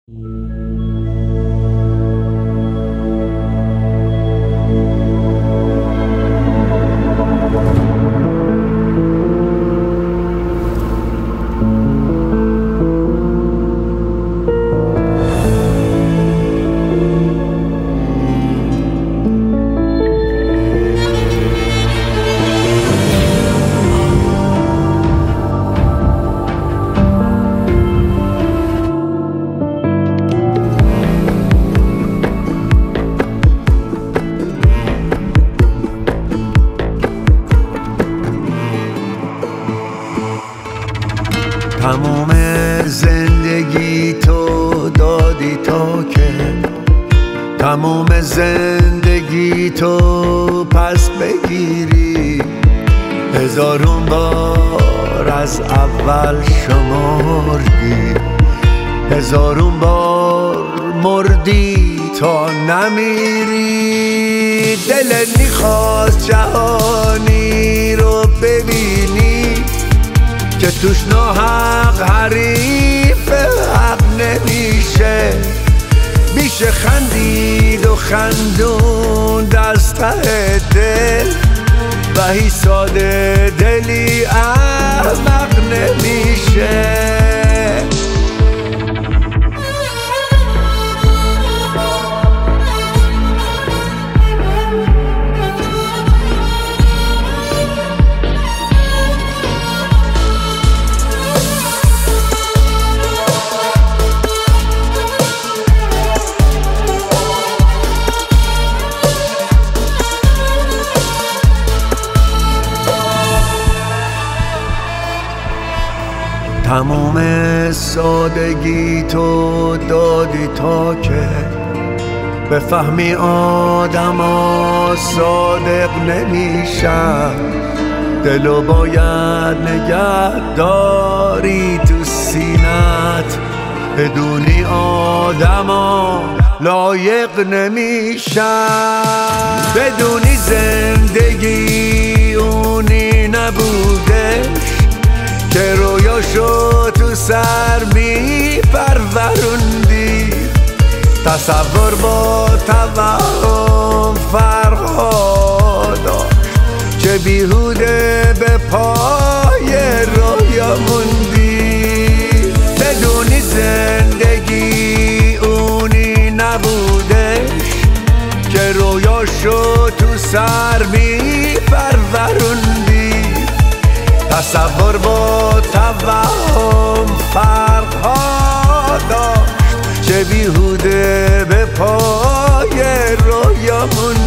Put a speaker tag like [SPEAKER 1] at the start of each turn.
[SPEAKER 1] تموم زندگی تو دادی تا که تموم زندگی تو پس بگیری. هزارون بار از اول شمردی، هزارون بار مردی تا نمیری. دلت میخواست جهانی رو ببینی که توش ناحق حریف حق نمیشه. میشه خندید و خندون دست ته دل و هی ساده دلی احمق نمیشه. تموم سادگی تو دادی تا که بفهمی آدما صادق نمیشن. دلو باید نگه داری تو سینت، بدونی آدما لایق نمیشن. بدونی زندگی اونی نبوده که رویاشو تو سر می پروروندی. تصور با توهم فرقا داشت چه بیهوده به پای رویا موندی. بدونی زندگی اونی نبودش که رویاشو تو سر می پروروندی. تصور با توهم فرقها داشت چه بیهوده به پای رویامون